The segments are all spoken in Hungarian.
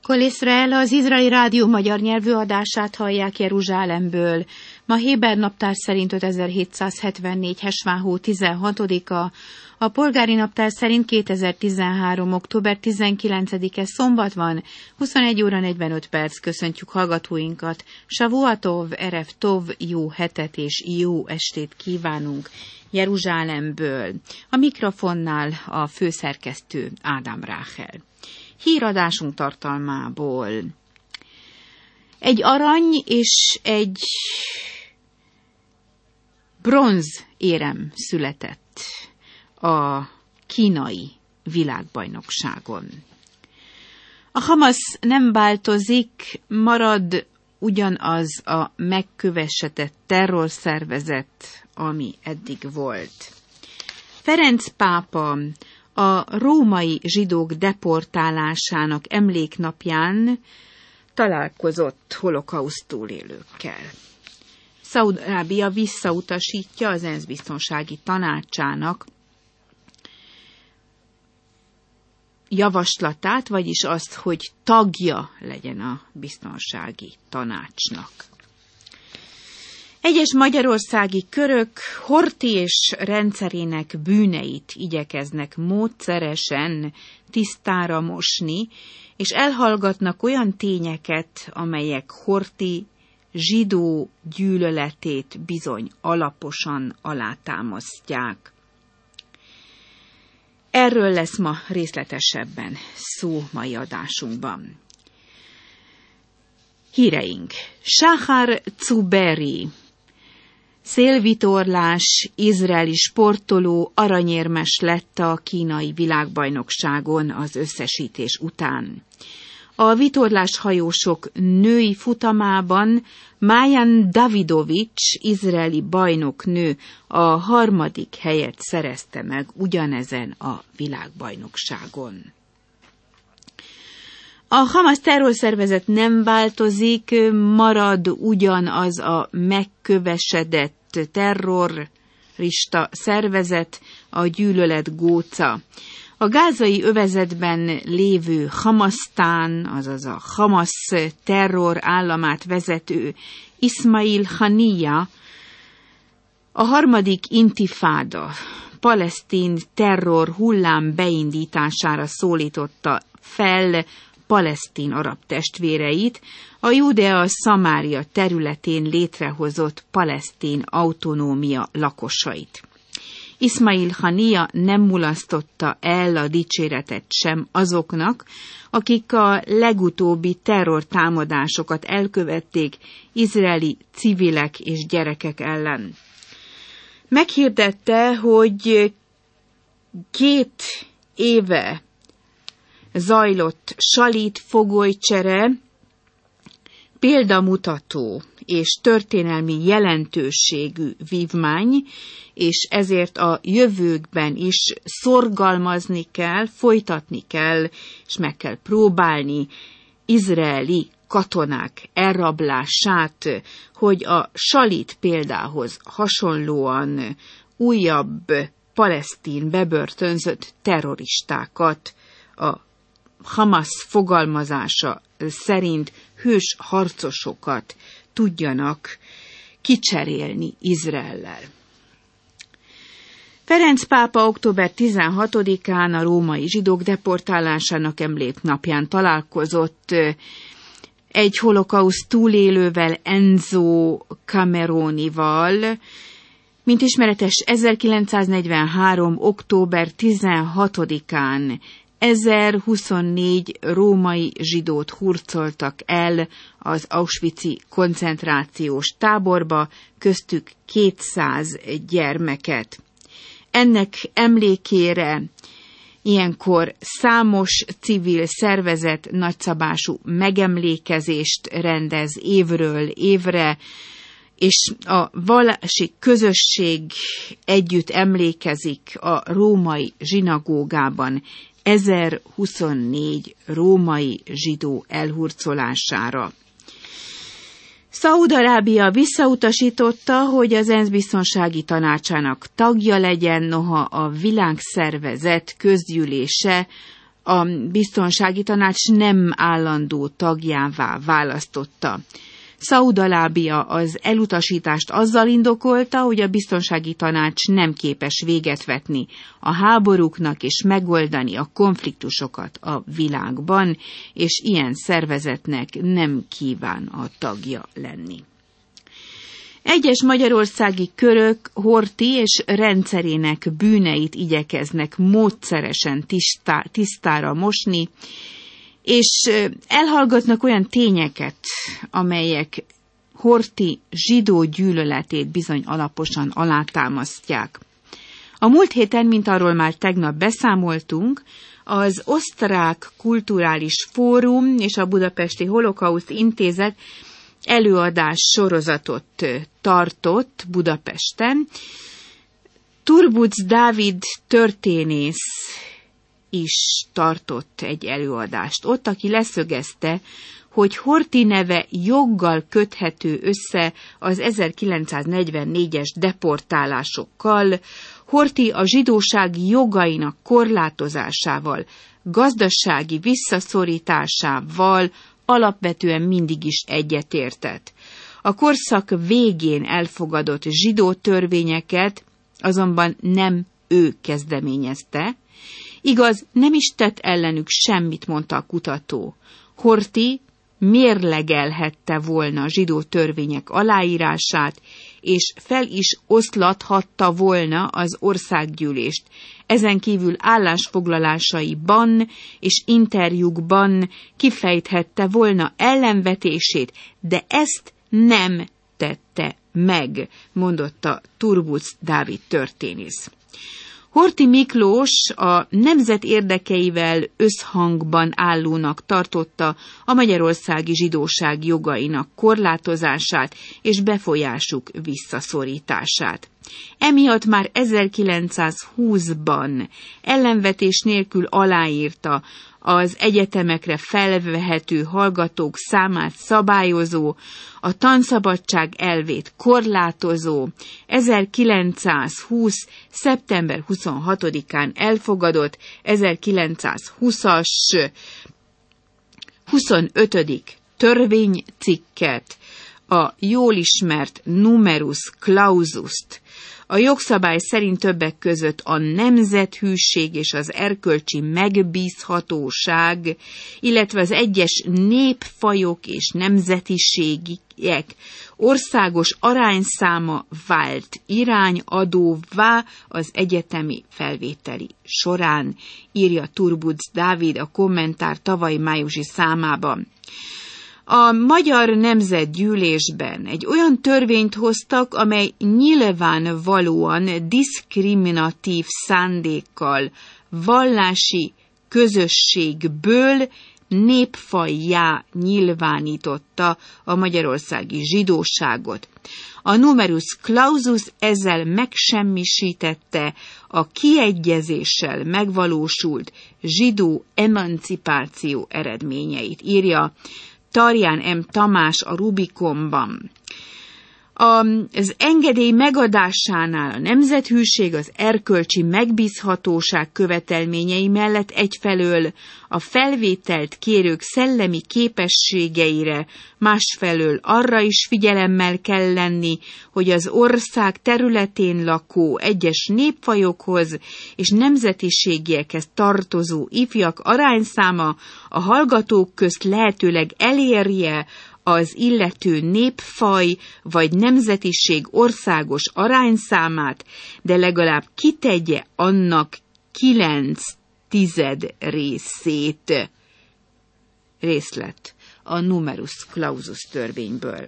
Kol Israel, az Izraeli Rádió magyar nyelvű adását hallják Jeruzsálemből. Ma héber naptár szerint 5774. Hesván 16-a, a polgári naptár szerint 2013. október 19-e szombat van, 21 óra 45 perc. Köszöntjük hallgatóinkat. Savua Tov, Erev Tov, jó hetet és jó estét kívánunk Jeruzsálemből. A mikrofonnál a főszerkesztő Ádám Ráhel. Híradásunk tartalmából. Egy arany és egy bronz érem született a kínai világbajnokságon. A Hamasz nem változik, marad ugyanaz a megkövesedett terrorszervezet, ami eddig volt. Ferenc pápa a római zsidók deportálásának emléknapján találkozott holokauszt túlélőkkel. Szaúd-Arábia visszautasítja az ENSZ biztonsági tanácsának javaslatát, vagyis azt, hogy tagja legyen a biztonsági tanácsnak. Egyes magyarországi körök Horthy és rendszerének bűneit igyekeznek módszeresen tisztára mosni, és elhallgatnak olyan tényeket, amelyek Horthy zsidó gyűlöletét bizony alaposan alátámasztják. Erről lesz ma részletesebben szó mai adásunkban. Híreink. Shahar Zuberi, szélvitorlás, izraeli sportoló aranyérmes lett a kínai világbajnokságon az összesítés után. A vitorlás hajósok női futamában Majan Davidovics, izraeli bajnoknő a 3. helyet szerezte meg ugyanezen a világbajnokságon. A Hamasz terrorszervezet nem változik, marad ugyanaz a megkövesedett terrorista szervezet, a gyűlölet góca. A gázai övezetben lévő Hamasztán, azaz a Hamasz terror államát vezető Ismail Haniya a 3. intifáda palesztin terror hullám beindítására szólította fel palesztin arab testvéreit, a Judea-Szamária területén létrehozott palesztin autonómia lakosait. Ismail Haniya nem mulasztotta el a dicséretet sem azoknak, akik a legutóbbi terrortámadásokat elkövették izraeli civilek és gyerekek ellen. Meghirdette, hogy 2 éve zajlott Salit fogolycsere példamutató és történelmi jelentőségű vívmány, és ezért a jövőkben is szorgalmazni kell, folytatni kell, és meg kell próbálni izraeli katonák elrablását, hogy a Salit példához hasonlóan újabb palesztin bebörtönzött terroristákat a Hamasz fogalmazása szerint hős harcosokat tudjanak kicserélni Izraellel. Ferenc pápa október 16-án a római zsidók deportálásának emléknapján találkozott egy holokauszt túlélővel, Enzo Cameronival. Mint ismeretes, 1943. október 16-án 1024 római zsidót hurcoltak el az auschwitzi koncentrációs táborba, köztük 200 gyermeket. Ennek emlékére ilyenkor számos civil szervezet nagyszabású megemlékezést rendez évről évre, és a vallási közösség együtt emlékezik a római zsinagógában 1024 római zsidó elhurcolására. Szaúd-Arábia visszautasította, hogy az ENSZ biztonsági tanácsának tagja legyen, noha a világszervezet közgyűlése a biztonsági tanács nem állandó tagjává választotta. Szaúd-Arábia az elutasítást azzal indokolta, hogy a biztonsági tanács nem képes véget vetni a háborúknak és megoldani a konfliktusokat a világban, és ilyen szervezetnek nem kíván a tagja lenni. Egyes magyarországi körök Horthy és rendszerének bűneit igyekeznek módszeresen tisztára mosni, és elhallgatnak olyan tényeket, amelyek Horthy zsidó gyűlöletét bizony alaposan alátámasztják. A múlt héten, mint arról már tegnap beszámoltunk, az Osztrák Kulturális Fórum és a Budapesti Holokauszt Intézet előadás sorozatot tartott Budapesten. Turbuc Dávid történész is tartott egy előadást ott, aki leszögezte, hogy Horthy neve joggal köthető össze az 1944-es deportálásokkal, Horthy a zsidóság jogainak korlátozásával, gazdasági visszaszorításával alapvetően mindig is egyetértett. A korszak végén elfogadott zsidó törvényeket azonban nem ő kezdeményezte. Igaz, nem is tett ellenük semmit, mondta a kutató. Horthy mérlegelhette volna a zsidó törvények aláírását, és fel is oszlathatta volna az országgyűlést. Ezen kívül állásfoglalásaiban és interjúkban kifejthette volna ellenvetését, de ezt nem tette meg, mondotta Turbuc Dávid történész. Horthy Miklós a nemzet érdekeivel összhangban állónak tartotta a magyarországi zsidóság jogainak korlátozását és befolyásuk visszaszorítását. Emiatt már 1920-ban ellenvetés nélkül aláírta az egyetemekre felvehető hallgatók számát szabályozó, a tanszabadság elvét korlátozó, 1920. szeptember 26-án elfogadott 1920-as 25. törvénycikket, a jól ismert numerus clausust. A jogszabály szerint többek között a nemzethűség és az erkölcsi megbízhatóság, illetve az egyes népfajok és nemzetiségek országos arányszáma vált irányadóvá az egyetemi felvételi során, írja Turbuc Dávid a kommentár tavaly májusi számában. A Magyar Nemzetgyűlésben egy olyan törvényt hoztak, amely nyilvánvalóan diszkriminatív szándékkal vallási közösségből népfajjá nyilvánította a magyarországi zsidóságot. A numerus clausus ezzel megsemmisítette a kiegyezéssel megvalósult zsidó emancipáció eredményeit, írja Tarján M. Tamás a Rubikonban. Az engedély megadásánál a nemzethűség, az erkölcsi megbízhatóság követelményei mellett egyfelől a felvételt kérők szellemi képességeire, másfelől arra is figyelemmel kell lenni, hogy az ország területén lakó egyes népfajokhoz és nemzetiségekhez tartozó ifjak arányszáma a hallgatók közt lehetőleg elérje az illető népfaj vagy nemzetiség országos arányszámát, de legalább kitegye annak 9/10 részét. Részlet a numerus clausus törvényből.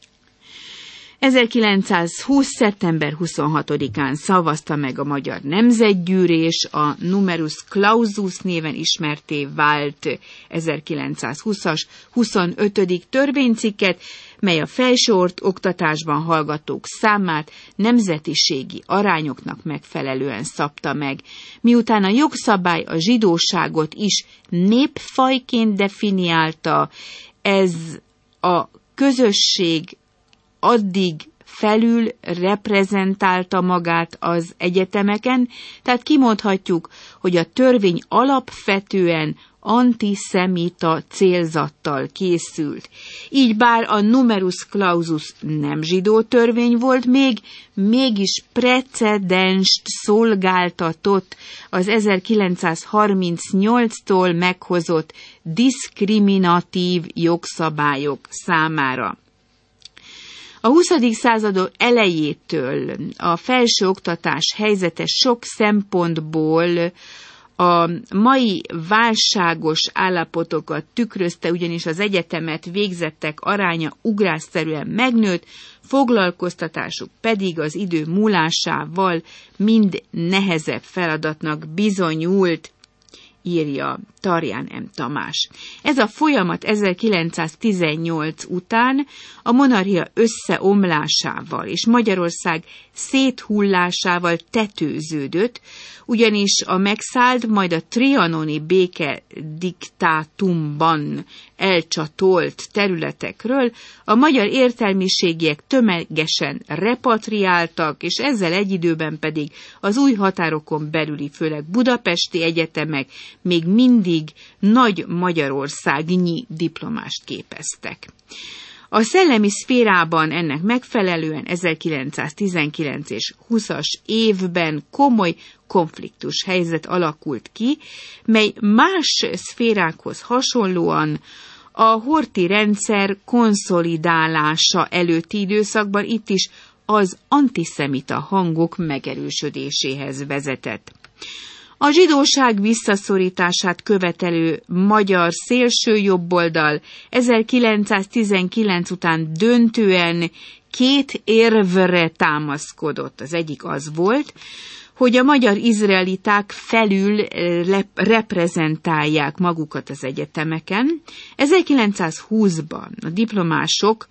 1920. szeptember 26-án szavazta meg a Magyar Nemzetgyűlés a numerus clausus néven ismertté vált 1920-as 25. törvénycikket, mely a felsőort oktatásban hallgatók számát nemzetiségi arányoknak megfelelően szabta meg. Miután a jogszabály a zsidóságot is népfajként definiálta, ez a közösség addig felül reprezentálta magát az egyetemeken, tehát kimondhatjuk, hogy a törvény alapvetően antiszemita célzattal készült. Így bár a numerus clausus nem zsidó törvény volt, mégis precedenst szolgáltatott az 1938-tól meghozott diszkriminatív jogszabályok számára. A 20. század elejétől a felsőoktatás helyzete sok szempontból a mai válságos állapotokat tükrözte, ugyanis az egyetemet végzettek aránya ugrásszerűen megnőtt, foglalkoztatásuk pedig az idő múlásával mind nehezebb feladatnak bizonyult, írja Tarján M. Tamás. Ez a folyamat 1918 után a monarchia összeomlásával és Magyarország széthullásával tetőződött, ugyanis a megszállt, majd a trianoni béke diktátumban elcsatolt területekről a magyar értelmiségiek tömegesen repatriáltak, és ezzel egy időben pedig az új határokon belüli, főleg budapesti egyetemek még mindig nagy magyarországnyi diplomást képeztek. A szellemi szférában ennek megfelelően 1919 és 20-as évben komoly konfliktus helyzet alakult ki, mely más szférákhoz hasonlóan a horthy rendszer konszolidálása előtti időszakban itt is az antiszemita hangok megerősödéséhez vezetett. A zsidóság visszaszorítását követelő magyar szélsőjobboldal 1919 után döntően két érvre támaszkodott. Az egyik az volt, hogy a magyar izraeliták felül reprezentálják magukat az egyetemeken. 1920-ban a diplomások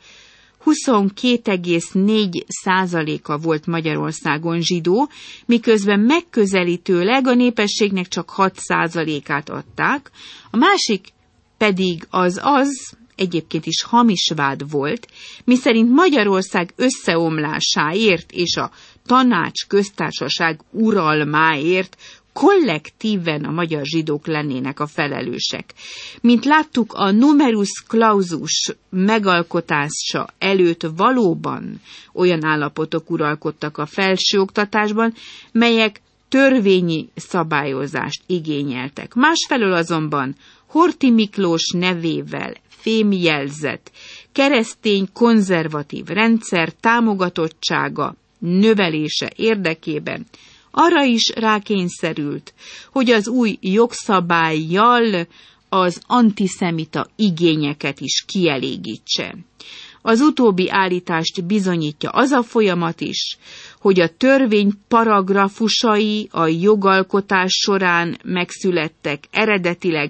22,4%-a volt Magyarországon zsidó, miközben megközelítőleg a népességnek csak 6%-át adták, a másik pedig az egyébként is hamis vád volt, miszerint Magyarország összeomlásáért és a tanácsköztársaság uralmáért kollektíven a magyar zsidók lennének a felelősek. Mint láttuk, a numerus clausus megalkotása előtt valóban olyan állapotok uralkodtak a felsőoktatásban, melyek törvényi szabályozást igényeltek. Másfelől azonban Horthy Miklós nevével fémjelzett keresztény konzervatív rendszer támogatottsága növelése érdekében arra is rákényszerült, hogy az új jogszabállyal az antiszemita igényeket is kielégítse. Az utóbbi állítást bizonyítja az a folyamat is, hogy a törvény paragrafusai a jogalkotás során megszülettek eredetileg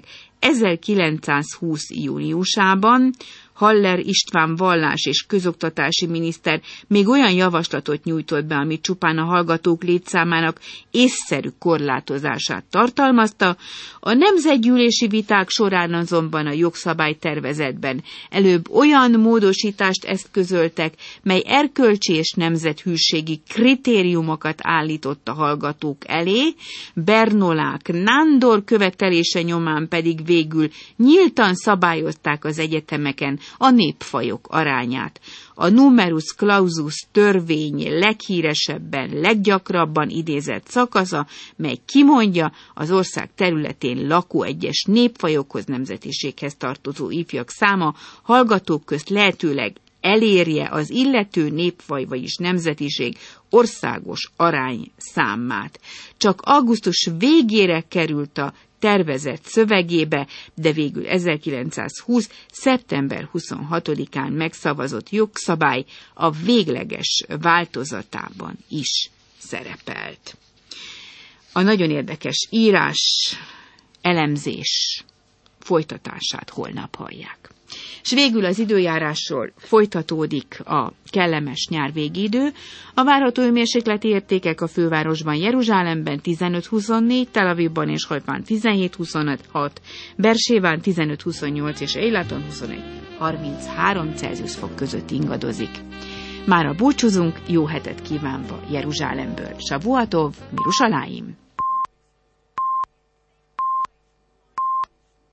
1920. júniusában. Haller István vallás- és közoktatási miniszter még olyan javaslatot nyújtott be, ami csupán a hallgatók létszámának észszerű korlátozását tartalmazta. A nemzetgyűlési viták során azonban a jogszabálytervezetben előbb olyan módosítást eszközöltek, mely erkölcsi és nemzethűségi kritériumokat állított a hallgatók elé, Bernolák Nándor követelése nyomán pedig végül nyíltan szabályozták az egyetemeken a népfajok arányát. A numerus clausus törvény leghíresebben, leggyakrabban idézett szakasza, mely kimondja, az ország területén lakó egyes népfajokhoz, nemzetiséghez tartozó ifjak száma hallgatók közt lehetőleg elérje az illető népfaj, vagyis nemzetiség országos arányszámát. Csak augusztus végére került a tervezett szövegébe, de végül 1920. szeptember 26-án megszavazott jogszabály a végleges változatában is szerepelt. A nagyon érdekes írás, elemzés folytatását holnap hallják. És végül az időjárásról folytatódik a kellemes nyárvégi idő. A várható hőmérsékleti értékek a fővárosban, Jeruzsálemben 15-24, Tel Avivban és Haifán 17-26, Bersébán 15-28 és Eilaton 21-33 Celsius fok között ingadozik. Mára búcsúzunk, jó hetet kívánva Jeruzsálemből. Savuatov, Mirushalayim.